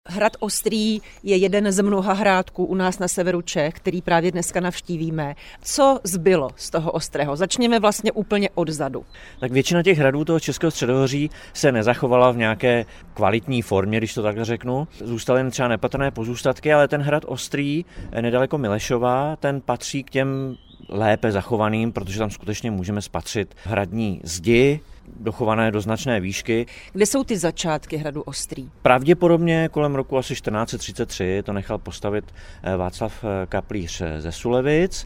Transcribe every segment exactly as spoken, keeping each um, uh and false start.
Hrad Ostrý je jeden z mnoha hrádků u nás na severu Čech, který právě dneska navštívíme. Co zbylo z toho Ostrého? Začněme vlastně úplně odzadu. Tak většina těch hradů toho Českého středohoří se nezachovala v nějaké kvalitní formě, když to takhle řeknu. Zůstaly jen třeba nepatrné pozůstatky, ale ten hrad Ostrý nedaleko Milešova, ten patří k těm lépe zachovaným, protože tam skutečně můžeme spatřit hradní zdi, dochované do značné výšky. Kde jsou ty začátky hradu Ostrý? Pravděpodobně kolem roku asi čtrnáct set třicet tři to nechal postavit Václav Kaplíř ze Sulevic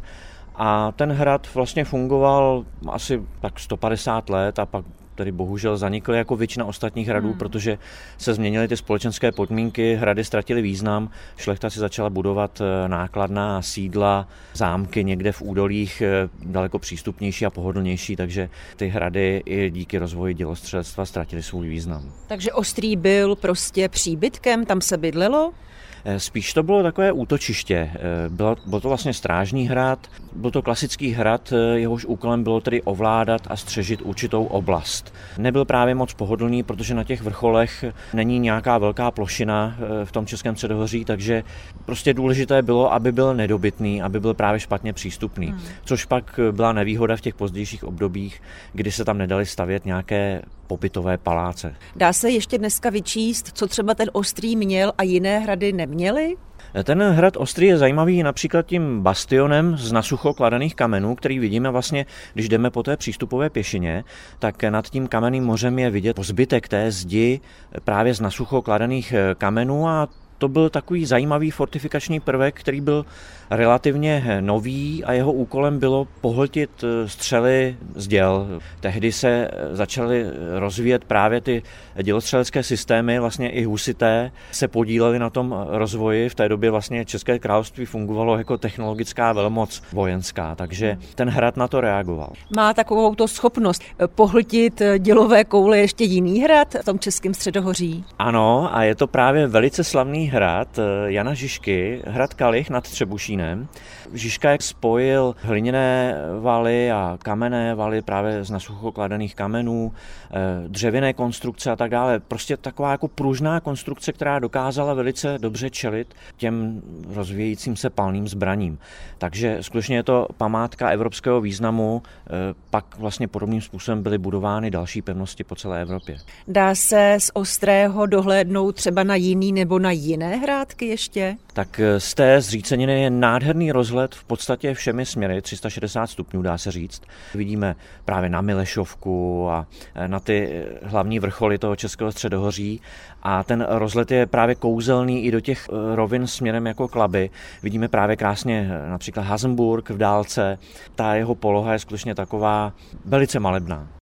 a ten hrad vlastně fungoval asi tak sto padesát let a pak tedy bohužel zanikly jako většina ostatních hradů, hmm. protože se změnily ty společenské podmínky, hrady ztratily význam, šlechta si začala budovat nákladná sídla, zámky někde v údolích daleko přístupnější a pohodlnější, takže ty hrady i díky rozvoji dělostřelectva ztratily svůj význam. Takže Ostrý byl prostě příbytkem, tam se bydlelo? Spíš to bylo takové útočiště. Bylo, byl to vlastně strážní hrad, byl to klasický hrad, jehož úkolem bylo tedy ovládat a střežit určitou oblast. Nebyl právě moc pohodlný, protože na těch vrcholech není nějaká velká plošina v tom Českém středohoří, takže prostě důležité bylo, aby byl nedobytný, aby byl právě špatně přístupný. Hmm. Což pak byla nevýhoda v těch pozdějších obdobích, kdy se tam nedaly stavět nějaké pobytové paláce. Dá se ještě dneska vyčíst, co třeba ten Ostrý měl a jiné hrady neměly? Ten hrad Ostrý je zajímavý například tím bastionem z nasucho kladených kamenů, který vidíme vlastně, když jdeme po té přístupové pěšině, tak nad tím kamenným mořem je vidět zbytek té zdi právě z nasucho kladených kamenů a to byl takový zajímavý fortifikační prvek, který byl relativně nový a jeho úkolem bylo pohltit střely z děl. Tehdy se začaly rozvíjet právě ty dělostřelecké systémy, vlastně i husité se podíleli na tom rozvoji. V té době vlastně České království fungovalo jako technologická velmoc vojenská, takže ten hrad na to reagoval. Má takovou to schopnost pohltit dělové koule ještě jiný hrad v tom Českém středohoří? Ano, a je to právě velice slavný hrad Jana Žižky, hrad Kalich nad Třebušínem. Žižka spojil hliněné valy a kamenné valy právě z nasucho kladených kamenů, dřevěné konstrukce a tak dále. Prostě taková jako pružná konstrukce, která dokázala velice dobře čelit těm rozvíjejícím se palným zbraním. Takže skutečně je to památka evropského významu, pak vlastně podobným způsobem byly budovány další pevnosti po celé Evropě. Dá se z Ostrého dohlédnout třeba na jiný nebo na jiné hrádky ještě? Tak z té zříceniny je nádherný rozhled v podstatě všemi směry, tři sta šedesát stupňů dá se říct. Vidíme právě na Milešovku a na ty hlavní vrcholy toho Českého středohoří a ten rozhled je právě kouzelný i do těch rovin směrem jako Klaby. Vidíme právě krásně například Hasenburg v dálce, ta jeho poloha je skutečně taková velice malebná.